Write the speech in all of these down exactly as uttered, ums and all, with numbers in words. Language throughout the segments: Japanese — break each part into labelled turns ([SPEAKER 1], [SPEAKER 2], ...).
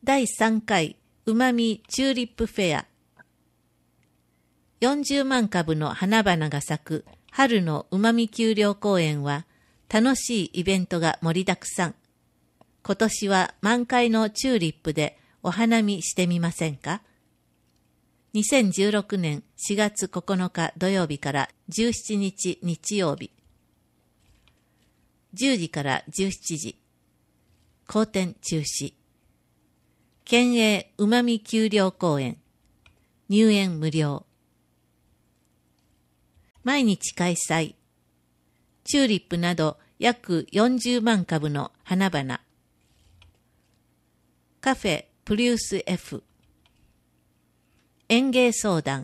[SPEAKER 1] だいさんかいうまみチューリップフェア。よんじゅうまんかぶの花々が咲く春のうまみ丘陵公園は楽しいイベントが盛りだくさん。今年は満開のチューリップでお花見してみませんか？にせんじゅうろくねんしがつここのか土曜日からじゅうしちにち日曜日。じゅうじからじゅうしちじ。公展中止。県営うまみ丘陵公園。入園無料。毎日開催。チューリップなど約よんじゅうまんかぶの花々。カフェプリウス F。園芸相談。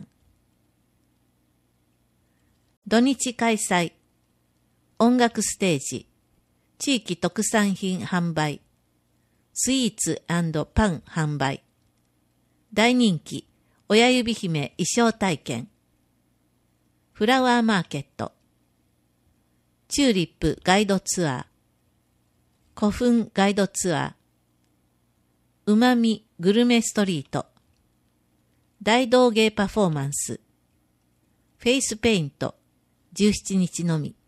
[SPEAKER 1] 土日開催。音楽ステージ。地域特産品販売。スイーツ&パン販売。大人気、親指姫衣装体験。フラワーマーケット。チューリップガイドツアー。古墳ガイドツアー。うまみグルメストリート。大道芸パフォーマンス。フェイスペイント。じゅうしちにちのみ。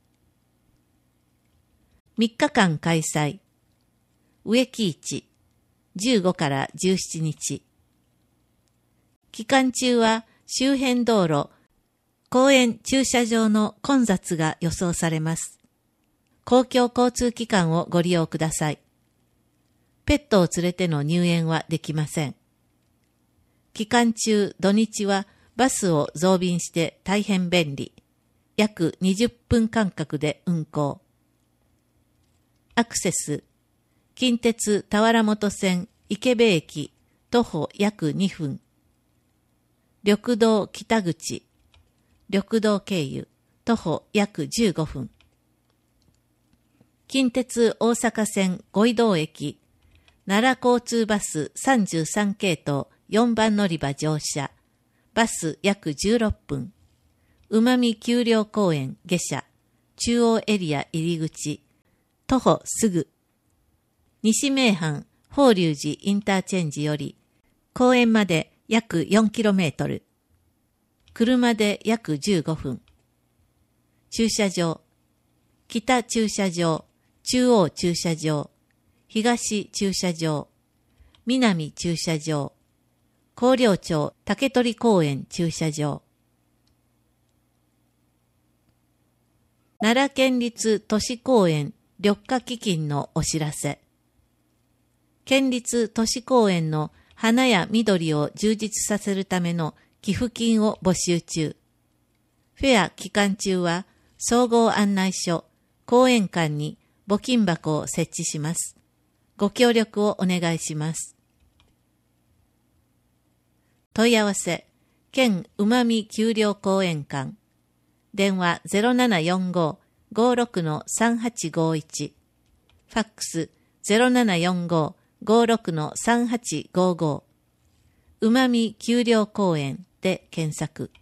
[SPEAKER 1] みっかかん開催。植木市。じゅうごからじゅうしちにち。期間中は周辺道路、公園駐車場の混雑が予想されます。公共交通機関をご利用ください。ペットを連れての入園はできません。期間中土日はバスを増便して大変便利。約にじゅっぷん間隔で運行。アクセス。近鉄田原本線池部駅徒歩約にふん。緑道北口。緑道経由徒歩約じゅうごふん。近鉄大阪線五井道駅奈良交通バスさんじゅうさんけいとうよんばん乗り場乗車。バス約じゅうろっぷん。うまみ丘陵公園下車。中央エリア入り口。徒歩すぐ。西名阪法隆寺インターチェンジより公園まで約 よんキロメートル。車で約じゅうごふん。駐車場。北駐車場、中央駐車場、東駐車場、南駐車場、広陵町竹取公園駐車場。奈良県立都市公園緑化基金のお知らせ。県立都市公園の花や緑を充実させるための寄付金を募集中。フェア期間中は総合案内所、公園館に募金箱を設置します。ご協力をお願いします。問い合わせ、県うまみ丘陵公園館。電話 ゼロななよんご ごろく さんはちごいち。ファックス ゼロななよんご ごろく さんはちごご。うまみ丘陵公園で検索。